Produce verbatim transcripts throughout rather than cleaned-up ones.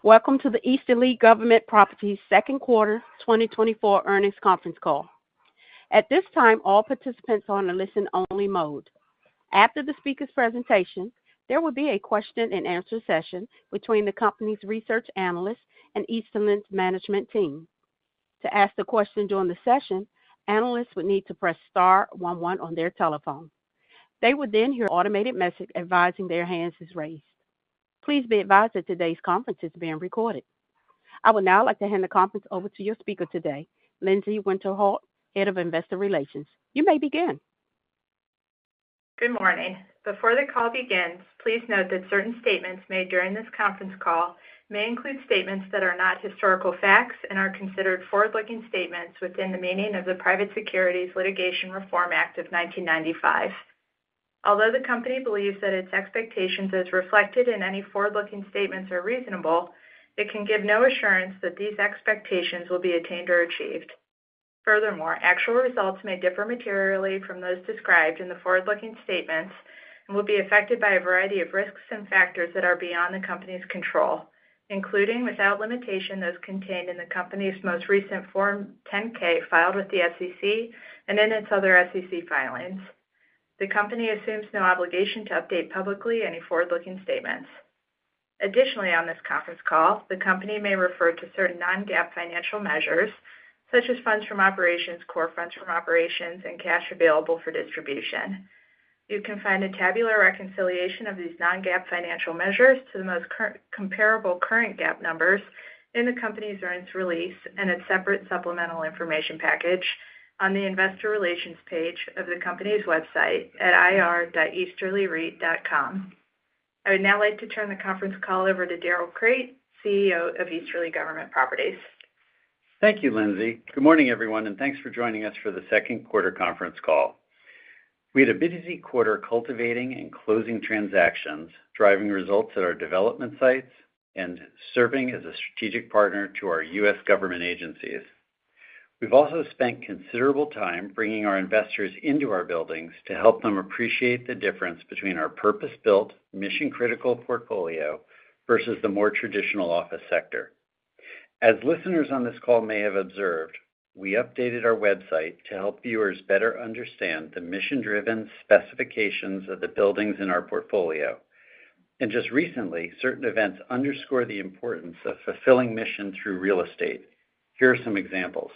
Welcome to the Easterly Government Properties second quarter twenty twenty-four earnings conference call. At this time, all participants are on a listen-only mode. After the speaker's presentation, there will be a question-and-answer session between the company's research analysts and Easterly's management team. To ask the question during the session, analysts would need to press star one one on their telephone. They would then hear an automated message advising their hands is raised. Please be advised that today's conference is being recorded. I would now like to hand the conference over to your speaker today, Lindsay Winterhalter, Head of Investor Relations. You may begin. Good morning. Before the call begins, please note that certain statements made during this conference call may include statements that are not historical facts and are considered forward-looking statements within the meaning of the Private Securities Litigation Reform Act of nineteen ninety-five. Although the company believes that its expectations as reflected in any forward-looking statements are reasonable, it can give no assurance that these expectations will be attained or achieved. Furthermore, actual results may differ materially from those described in the forward-looking statements and will be affected by a variety of risks and factors that are beyond the company's control, including without limitation those contained in the company's most recent Form ten K filed with the S E C and in its other S E C filings. The company assumes no obligation to update publicly any forward-looking statements. Additionally, on this conference call, the company may refer to certain non-GAAP financial measures, such as funds from operations, core funds from operations, and cash available for distribution. You can find a tabular reconciliation of these non-GAAP financial measures to the most cur- comparable current GAAP numbers in the company's earnings release and its separate supplemental information package on the Investor Relations page of the company's website at I R dot easterly reit dot com. I would now like to turn the conference call over to Darrell Crate, C E O of Easterly Government Properties. Thank you, Lindsay. Good morning, everyone, and thanks for joining us for the second quarter conference call. We had a busy quarter cultivating and closing transactions, driving results at our development sites, and serving as a strategic partner to our U S government agencies. We've also spent considerable time bringing our investors into our buildings to help them appreciate the difference between our purpose-built, mission-critical portfolio versus the more traditional office sector. As listeners on this call may have observed, we updated our website to help viewers better understand the mission-driven specifications of the buildings in our portfolio. And just recently, certain events underscore the importance of fulfilling mission through real estate. Here are some examples.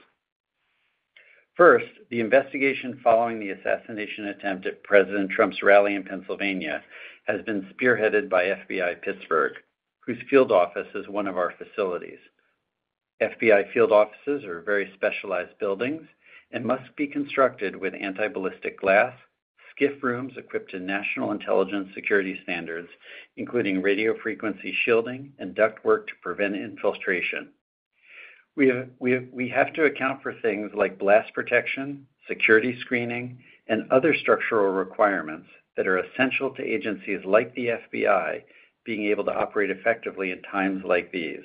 First, the investigation following the assassination attempt at President Trump's rally in Pennsylvania has been spearheaded by F B I Pittsburgh, whose field office is one of our facilities. F B I field offices are very specialized buildings and must be constructed with anti-ballistic glass, SCIF rooms equipped to national intelligence security standards, including radio frequency shielding and ductwork to prevent infiltration. We have, we, have, we have to account for things like blast protection, security screening, and other structural requirements that are essential to agencies like the F B I being able to operate effectively in times like these.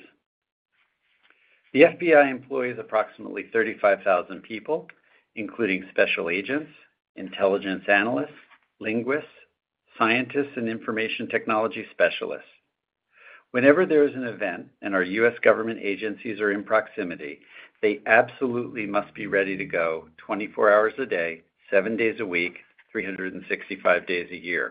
The F B I employs approximately thirty-five thousand people, including special agents, intelligence analysts, linguists, scientists, and information technology specialists. Whenever there is an event and our U S government agencies are in proximity, they absolutely must be ready to go twenty-four hours a day, seven days a week, three hundred sixty-five days a year.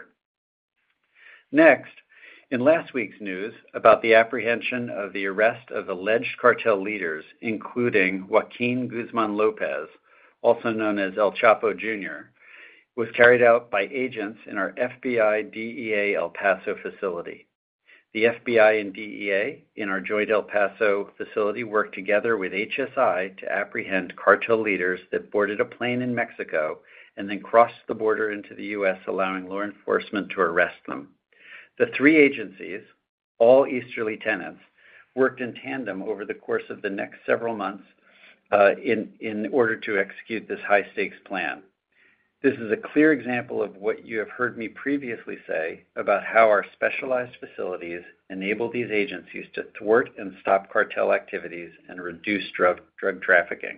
Next, in last week's news about the apprehension of the arrest of alleged cartel leaders, including Joaquin Guzman Lopez, also known as El Chapo Junior, was carried out by agents in our F B I D E A El Paso facility. The F B I and D E A in our joint El Paso facility worked together with H S I to apprehend cartel leaders that boarded a plane in Mexico and then crossed the border into the U S, allowing law enforcement to arrest them. The three agencies, all Easterly tenants, worked in tandem over the course of the next several months uh, in, in order to execute this high-stakes plan. This is a clear example of what you have heard me previously say about how our specialized facilities enable these agencies to thwart and stop cartel activities and reduce drug, drug trafficking.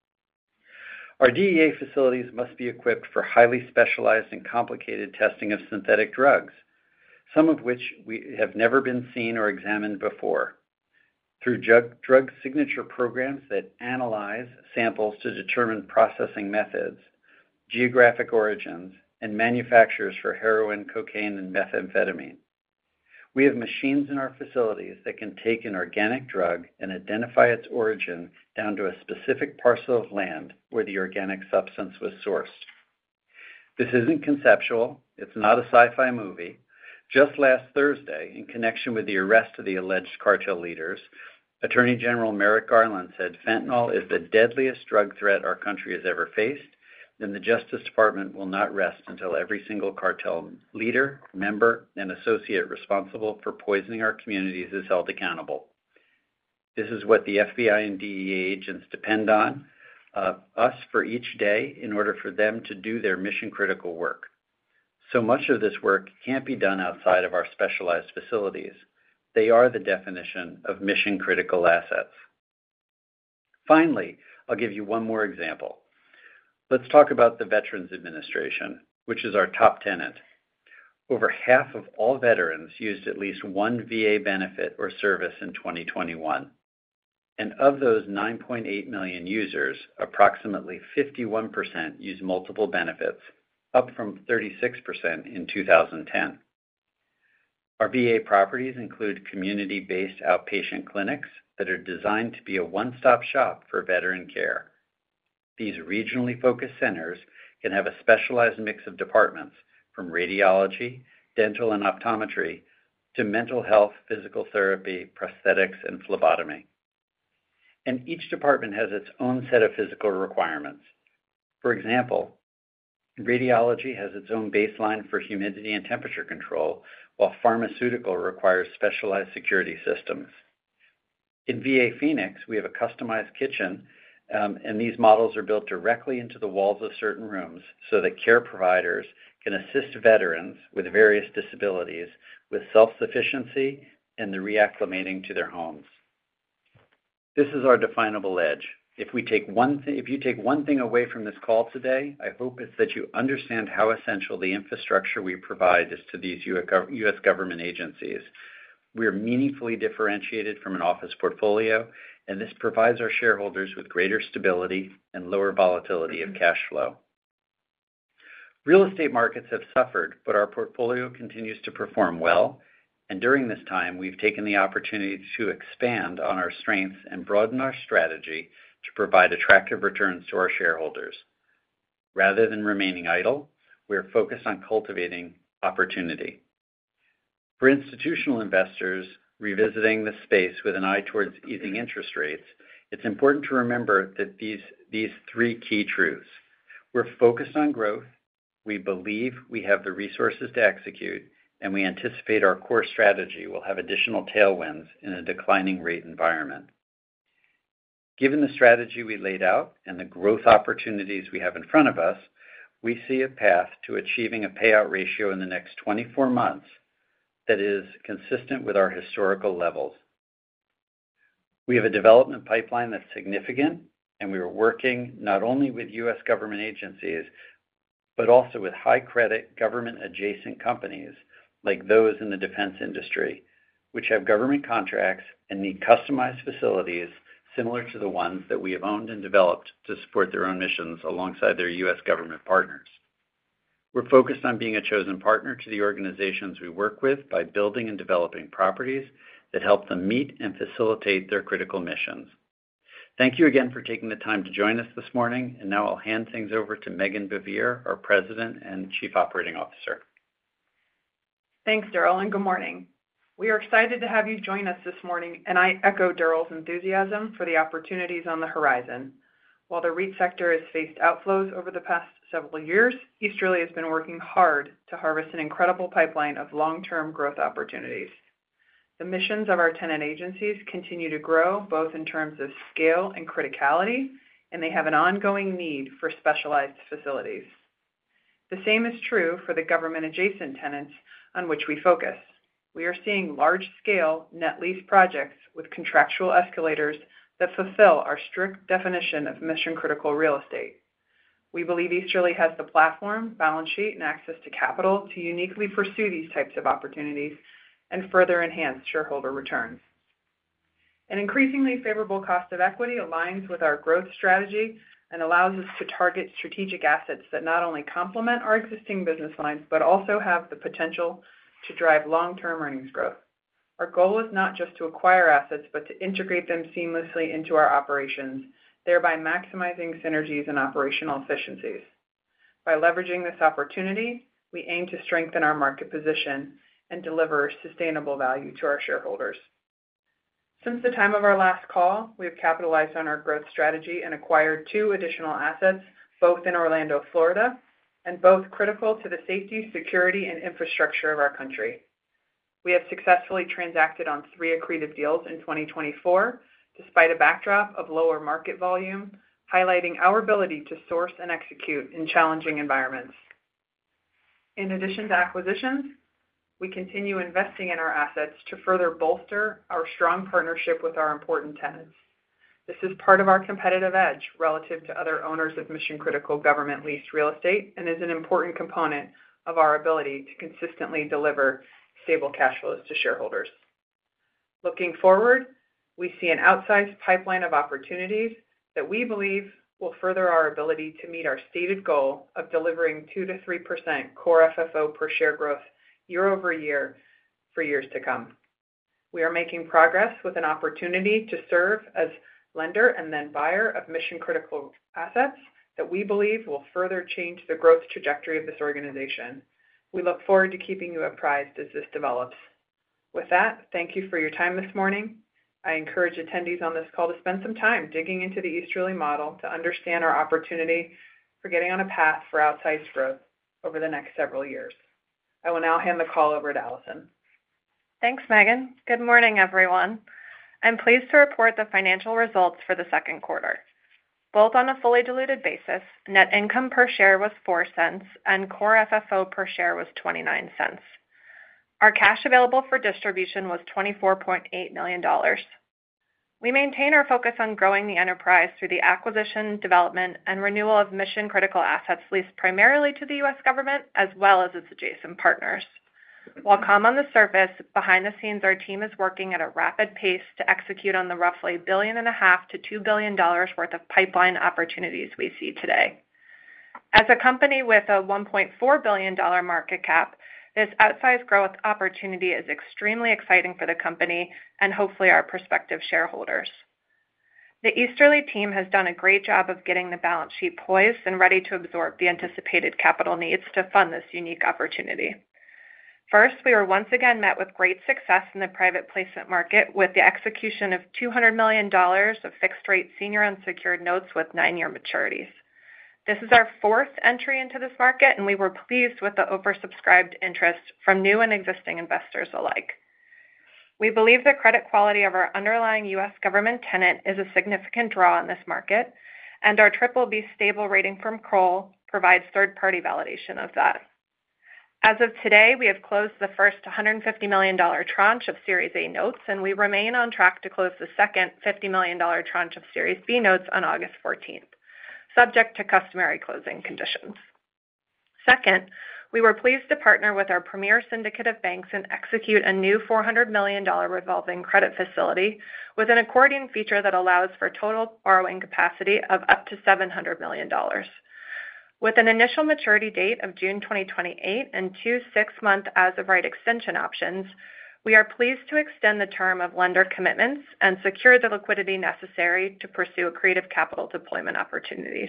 Our D E A facilities must be equipped for highly specialized and complicated testing of synthetic drugs, some of which we have never been seen or examined before. Through drug, drug signature programs that analyze samples to determine processing methods, geographic origins, and manufacturers for heroin, cocaine, and methamphetamine. We have machines in our facilities that can take an organic drug and identify its origin down to a specific parcel of land where the organic substance was sourced. This isn't conceptual. It's not a sci-fi movie. Just last Thursday, in connection with the arrest of the alleged cartel leaders, Attorney General Merrick Garland said fentanyl is the deadliest drug threat our country has ever faced, and the Justice Department will not rest until every single cartel leader, member, and associate responsible for poisoning our communities is held accountable. This is what the F B I and D E A agents depend on uh, us for each day in order for them to do their mission-critical work. So much of this work can't be done outside of our specialized facilities. They are the definition of mission-critical assets. Finally, I'll give you one more example. Let's talk about the Veterans Administration, which is our top tenant. Over half of all veterans used at least one V A benefit or service in twenty twenty-one. And of those nine point eight million users, approximately fifty-one percent use multiple benefits, up from thirty-six percent in two thousand ten. Our V A properties include community-based outpatient clinics that are designed to be a one-stop shop for veteran care. These regionally focused centers can have a specialized mix of departments, from radiology, dental and optometry, to mental health, physical therapy, prosthetics, and phlebotomy. And each department has its own set of physical requirements. For example, radiology has its own baseline for humidity and temperature control, while pharmaceutical requires specialized security systems. In V A Phoenix, we have a customized kitchen, um, and these models are built directly into the walls of certain rooms so that care providers can assist veterans with various disabilities with self-sufficiency and the reacclimating to their homes. This is our definable edge. If we take one th- if you take one thing away from this call today, I hope it's that you understand how essential the infrastructure we provide is to these U S government agencies. We are meaningfully differentiated from an office portfolio, and this provides our shareholders with greater stability and lower volatility of cash flow. Real estate markets have suffered, but our portfolio continues to perform well, and during this time, we've taken the opportunity to expand on our strengths and broaden our strategy to provide attractive returns to our shareholders. Rather than remaining idle, we are focused on cultivating opportunity. For institutional investors revisiting the space with an eye towards easing interest rates, it's important to remember that these, these three key truths. We're focused on growth, we believe we have the resources to execute, and we anticipate our core strategy will have additional tailwinds in a declining rate environment. Given the strategy we laid out and the growth opportunities we have in front of us, we see a path to achieving a payout ratio in the next twenty-four months that is consistent with our historical levels. We have a development pipeline that's significant, and we are working not only with U S government agencies, but also with high credit government adjacent companies like those in the defense industry, which have government contracts and need customized facilities similar to the ones that we have owned and developed to support their own missions alongside their U S government partners. We're focused on being a chosen partner to the organizations we work with by building and developing properties that help them meet and facilitate their critical missions. Thank you again for taking the time to join us this morning, and now I'll hand things over to Meghan Baivier, our President and Chief Operating Officer. Thanks, Darrell, and good morning. We are excited to have you join us this morning, and I echo Darrell's enthusiasm for the opportunities on the horizon. While the REIT sector has faced outflows over the past several years, Easterly has been working hard to harvest an incredible pipeline of long-term growth opportunities. The missions of our tenant agencies continue to grow both in terms of scale and criticality, and they have an ongoing need for specialized facilities. The same is true for the government-adjacent tenants on which we focus. We are seeing large-scale net lease projects with contractual escalators that fulfill our strict definition of mission-critical real estate. We believe Easterly has the platform, balance sheet, and access to capital to uniquely pursue these types of opportunities and further enhance shareholder returns. An increasingly favorable cost of equity aligns with our growth strategy and allows us to target strategic assets that not only complement our existing business lines, but also have the potential to drive long-term earnings growth. Our goal is not just to acquire assets, but to integrate them seamlessly into our operations, thereby maximizing synergies and operational efficiencies. By leveraging this opportunity, we aim to strengthen our market position and deliver sustainable value to our shareholders. Since the time of our last call, we have capitalized on our growth strategy and acquired two additional assets, both in Orlando, Florida, and both critical to the safety, security, and infrastructure of our country. We have successfully transacted on three accretive deals in twenty twenty-four, despite a backdrop of lower market volume, highlighting our ability to source and execute in challenging environments. In addition to acquisitions, we continue investing in our assets to further bolster our strong partnership with our important tenants. This is part of our competitive edge relative to other owners of mission-critical government leased real estate and is an important component of our ability to consistently deliver stable cash flows to shareholders. Looking forward, we see an outsized pipeline of opportunities that we believe will further our ability to meet our stated goal of delivering two to three percent core F F O per share growth year over year for years to come. We are making progress with an opportunity to serve as lender and then buyer of mission-critical assets that we believe will further change the growth trajectory of this organization. We look forward to keeping you apprised as this develops. With that, thank you for your time this morning. I encourage attendees on this call to spend some time digging into the Easterly model to understand our opportunity for getting on a path for outsized growth over the next several years. I will now hand the call over to Allison. Thanks, Megan. Good morning, everyone. I'm pleased to report the financial results for the second quarter. Both on a fully diluted basis, net income per share was four cents and core F F O per share was twenty-nine cents. Our cash available for distribution was twenty-four point eight million dollars. We maintain our focus on growing the enterprise through the acquisition, development, and renewal of mission-critical assets leased primarily to the U S government as well as its adjacent partners. While calm on the surface, behind the scenes our team is working at a rapid pace to execute on the roughly a billion and a half to two billion dollars worth of pipeline opportunities we see today. As a company with a one point four billion dollars market cap, this outsized growth opportunity is extremely exciting for the company and hopefully our prospective shareholders. The Easterly team has done a great job of getting the balance sheet poised and ready to absorb the anticipated capital needs to fund this unique opportunity. First, we were once again met with great success in the private placement market with the execution of two hundred million dollars of fixed-rate senior unsecured notes with nine-year maturities. This is our fourth entry into this market, and we were pleased with the oversubscribed interest from new and existing investors alike. We believe the credit quality of our underlying U S government tenant is a significant draw in this market, and our triple B stable rating from Kroll provides third-party validation of that. As of today, we have closed the first one hundred fifty million dollars tranche of Series A notes, and we remain on track to close the second fifty million dollars tranche of Series B notes on August fourteenth. Subject to customary closing conditions. Second, we were pleased to partner with our premier syndicate of banks and execute a new four hundred million dollars revolving credit facility with an accordion feature that allows for total borrowing capacity of up to seven hundred million dollars. With an initial maturity date of June twenty twenty-eight and two six-month as-of-right extension options, we are pleased to extend the term of lender commitments and secure the liquidity necessary to pursue accretive capital deployment opportunities.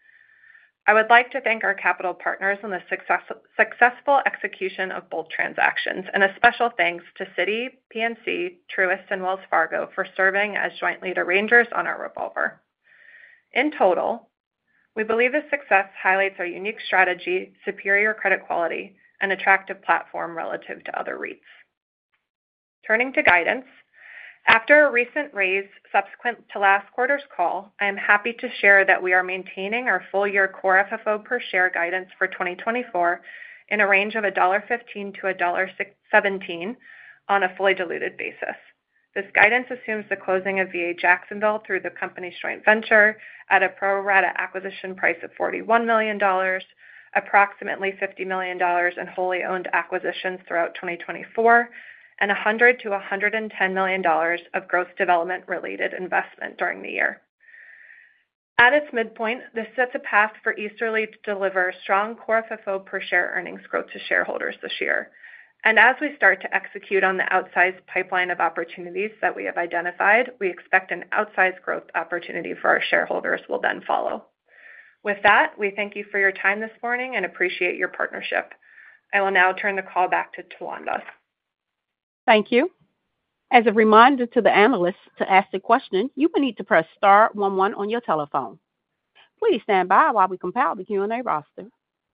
I would like to thank our capital partners on the success, successful execution of both transactions, and a special thanks to Citi, P N C, Truist, and Wells Fargo for serving as joint lead arrangers on our revolver. In total, we believe this success highlights our unique strategy, superior credit quality, and attractive platform relative to other REITs. Turning to guidance, after a recent raise subsequent to last quarter's call, I am happy to share that we are maintaining our full-year core F F O per share guidance for twenty twenty-four in a range of one dollar fifteen to one dollar seventeen on a fully diluted basis. This guidance assumes the closing of V A Jacksonville through the company's joint venture at a pro rata acquisition price of forty-one million dollars, approximately fifty million dollars in wholly owned acquisitions throughout twenty twenty-four, and one hundred to one hundred ten million dollars of gross development-related investment during the year. At its midpoint, this sets a path for Easterly to deliver strong core F F O per share earnings growth to shareholders this year. And as we start to execute on the outsized pipeline of opportunities that we have identified, we expect an outsized growth opportunity for our shareholders will then follow. With that, we thank you for your time this morning and appreciate your partnership. I will now turn the call back to Tawanda. Thank you. As a reminder to the analysts to ask the question, you will need to press star one one on your telephone. Please stand by while we compile the Q and A roster.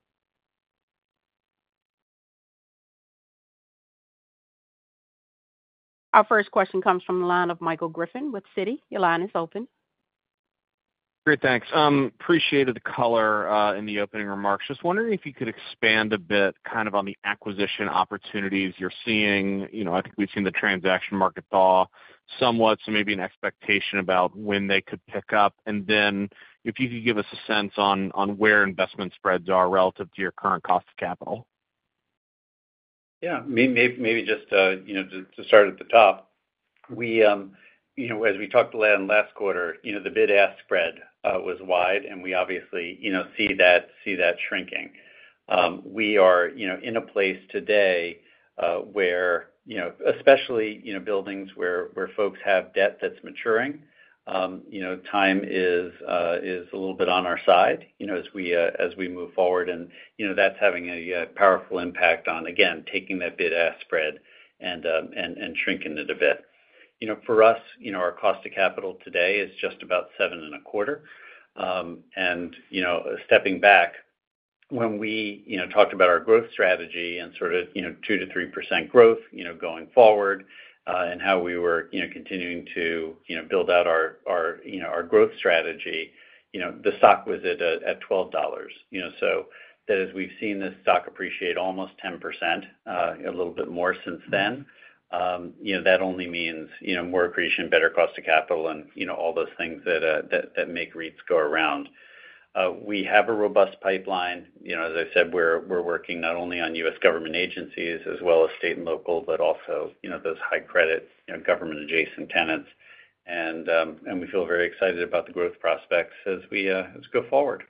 Our first question comes from the line of Michael Griffin with Citi. Your line is open. Great, thanks. Um, appreciated the color uh, in the opening remarks. Just wondering if you could expand a bit kind of on the acquisition opportunities you're seeing. You know, I think we've seen the transaction market thaw somewhat, so maybe an expectation about when they could pick up. And then if you could give us a sense on on where investment spreads are relative to your current cost of capital. Yeah, maybe, maybe just, uh, you know, to, to start at the top, we, um, you know, as we talked last, last quarter, you know, the bid-ask spread uh, was wide, and we obviously, you know, see that, see that shrinking. Um, we are, you know, in a place today uh, where, you know, especially, you know, buildings where, where folks have debt that's maturing, um, you know, time is uh, is a little bit on our side, you know, as we uh, as we move forward, and you know that's having a, a powerful impact on, again, taking that bid-ask spread and um, and and shrinking it a bit. You know, for us, you know, our cost of capital today is just about seven and a quarter, um, and you know, stepping back, when we you know talked about our growth strategy and sort of you know two to three percent growth, you know, going forward. Uh, and how we were, you know, continuing to, you know, build out our, our, you know, our growth strategy, you know, the stock was at uh, at twelve dollars, you know, so that as we've seen this stock appreciate almost ten percent, uh, a little bit more since then, um, you know, that only means, you know, more accretion, better cost of capital, and you know, all those things that uh, that that make REITs go around. Uh, we have a robust pipeline. You know, as I said, we're we're working not only on U S government agencies as well as state and local, but also, you know, those high credit, you know, government adjacent tenants, and um, and we feel very excited about the growth prospects as we uh, as we go forward.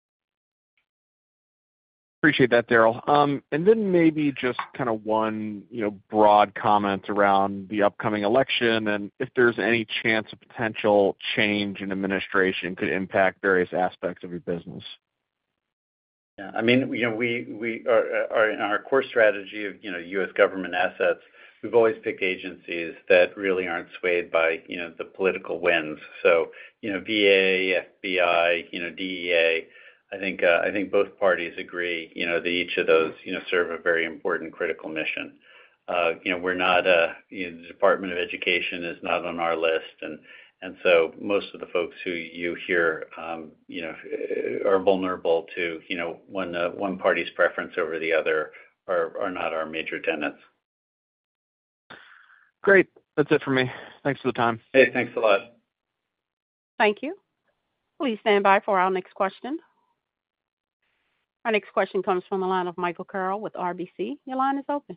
Appreciate that, Darrell. Um, and then maybe just kind of one, you know, broad comment around the upcoming election, and if there's any chance a potential change in administration could impact various aspects of your business. Yeah, I mean, you know, we we are, are in our core strategy of you know U S government assets. We've always picked agencies that really aren't swayed by you know the political winds. So you know, V A, F B I, you know, D E A. I think uh, I think both parties agree, you know, that each of those, you know, serve a very important critical mission. Uh, you know, we're not, uh, you know, the Department of Education is not on our list, and and so most of the folks who you hear, um, you know, are vulnerable to, you know, one uh, one party's preference over the other are are not our major tenants. Great, that's it for me. Thanks for the time. Hey, thanks a lot. Thank you. Please stand by for our next question. Our next question comes from the line of Michael Carroll with R B C. Your line is open.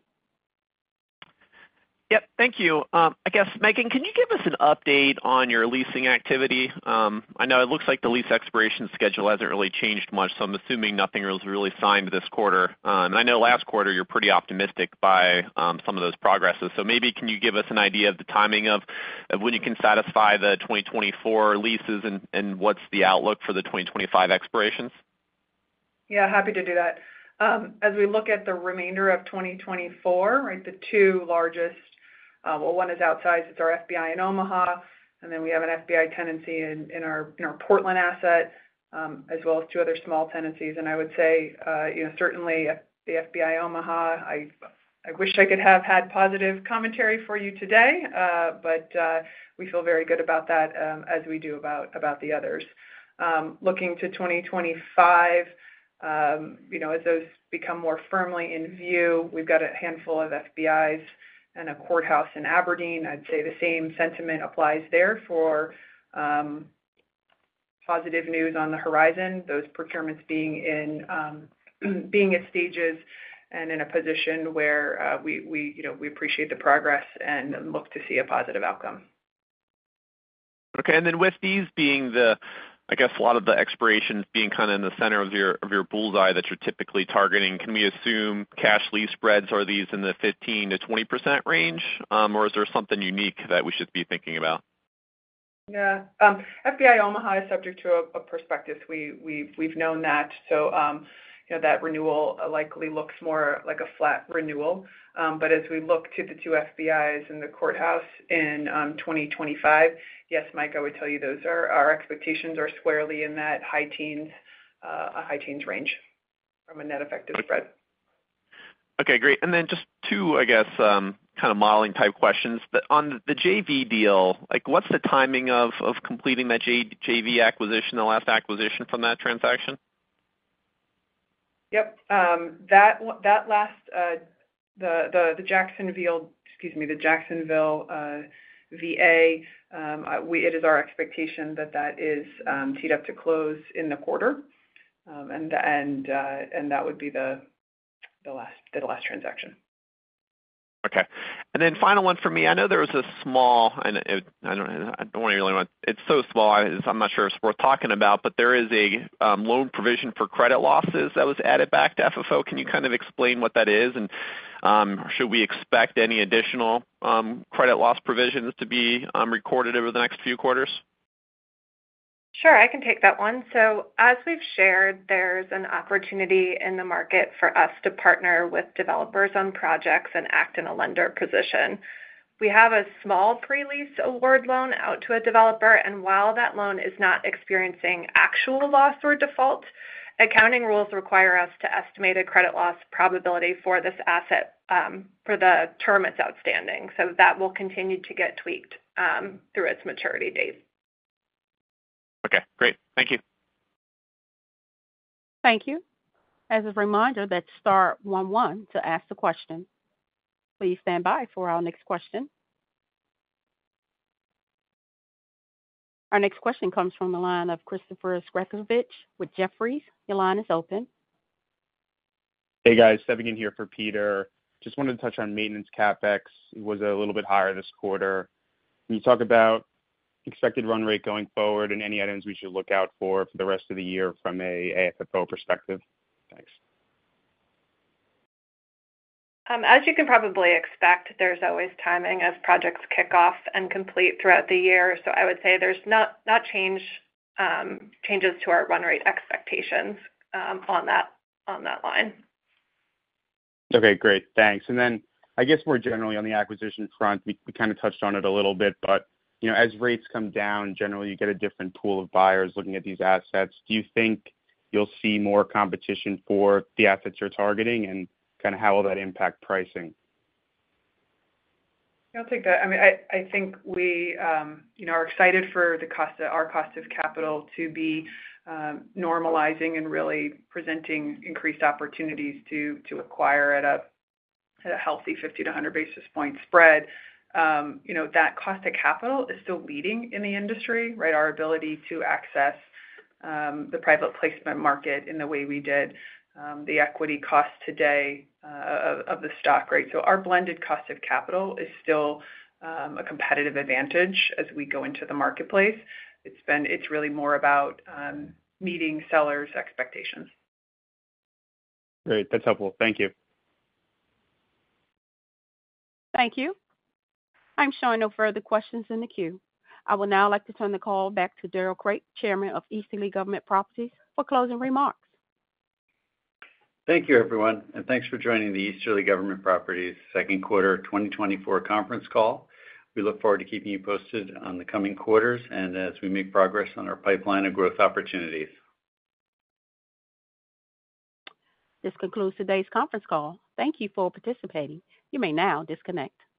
Yep, thank you. Um, I guess, Megan, can you give us an update on your leasing activity? Um, I know it looks like the lease expiration schedule hasn't really changed much, so I'm assuming nothing was really signed this quarter. Um, and I know last quarter you're pretty optimistic by um, some of those progresses. So maybe can you give us an idea of the timing of, of when you can satisfy the twenty twenty-four leases and, and what's the outlook for the twenty twenty-five expirations? Yeah, happy to do that. Um, as we look at the remainder of twenty twenty-four, right, the two largest, uh, well, one is outsized, it's our F B I in Omaha, and then we have an F B I tenancy in, in our in our Portland asset, um, as well as two other small tenancies. And I would say, uh, you know, certainly the F B I Omaha, I I wish I could have had positive commentary for you today, uh, but uh, we feel very good about that, um, as we do about about the others. Um, looking to twenty twenty-five. Um, you know, as those become more firmly in view, we've got a handful of F B Is and a courthouse in Aberdeen. I'd say the same sentiment applies there for um, positive news on the horizon, those procurements being in um, being at stages and in a position where uh, we, we, you know, we appreciate the progress and look to see a positive outcome. Okay, and then with these being the, I guess a lot of the expirations being kind of in the center of your of your bullseye that you're typically targeting, can we assume cash lease spreads are these in the fifteen to twenty percent range, um, or is there something unique that we should be thinking about? Yeah, um, F B I Omaha is subject to a, a prospectus. We we we've known that, so um, you know that renewal likely looks more like a flat renewal. Um, but as we look to the two F B Is in the courthouse in um, twenty twenty-five, yes, Mike, I would tell you those are our expectations are squarely in that high teens, uh, a high teens range from a net effective spread. Okay, great. And then just two, I guess, um, kind of modeling type questions. The, on the J V deal, like what's the timing of, of completing that J, JV acquisition, the last acquisition from that transaction? Yep, um, that that last uh, the the the Jacksonville, excuse me, the Jacksonville uh, V A. Um, we it is our expectation that that is um, teed up to close in the quarter, um, and and uh, and that would be the the last the last transaction. Okay. And then final one for me. I know there was a small, and it, I don't, I don't want to really want. It's so small. I, I'm not sure if it's worth talking about, but there is a um, loan provision for credit losses that was added back to F F O. Can you kind of explain what that is, and um, should we expect any additional um, credit loss provisions to be um, recorded over the next few quarters? Sure, I can take that one. So as we've shared, there's an opportunity in the market for us to partner with developers on projects and act in a lender position. We have a small pre-lease award loan out to a developer, and while that loan is not experiencing actual loss or default, accounting rules require us to estimate a credit loss probability for this asset um, for the term it's outstanding. So that will continue to get tweaked um, through its maturity date. Okay, great. Thank you. Thank you. As a reminder, that's star one one to ask the question. Please stand by for our next question. Our next question comes from the line of Christopher Skrekovich with Jefferies. Your line is open. Hey guys, stepping in here for Peter. Just wanted to touch on maintenance CapEx. It was a little bit higher this quarter. Can you talk about expected run rate going forward and any items we should look out for for the rest of the year from a A F F O perspective? Thanks. Um, as you can probably expect, there's always timing as projects kick off and complete throughout the year. So I would say there's not not change um, changes to our run rate expectations um, on that on that line. Okay, great, thanks. And then I guess more generally on the acquisition front, we, we kind of touched on it a little bit, but you know, as rates come down, generally you get a different pool of buyers looking at these assets. Do you think you'll see more competition for the assets you're targeting, and kind of how will that impact pricing? I'll take that. I mean, I, I think we, um, you know, are excited for the cost of, our cost of capital to be um, normalizing and really presenting increased opportunities to to acquire at a at a healthy fifty to one hundred basis point spread. Um, you know, that cost of capital is still leading in the industry, right? Our ability to access um, the private placement market in the way we did, um, the equity cost today uh, of, of the stock, right? So our blended cost of capital is still um, a competitive advantage as we go into the marketplace. It's been, it's really more about um, meeting sellers' expectations. Great, that's helpful. Thank you. Thank you. I'm showing no further questions in the queue. I would now like to turn the call back to Darrell Crate, Chairman of Easterly Government Properties, for closing remarks. Thank you, everyone, and thanks for joining the Easterly Government Properties second quarter twenty twenty-four conference call. We look forward to keeping you posted on the coming quarters and as we make progress on our pipeline of growth opportunities. This concludes today's conference call. Thank you for participating. You may now disconnect.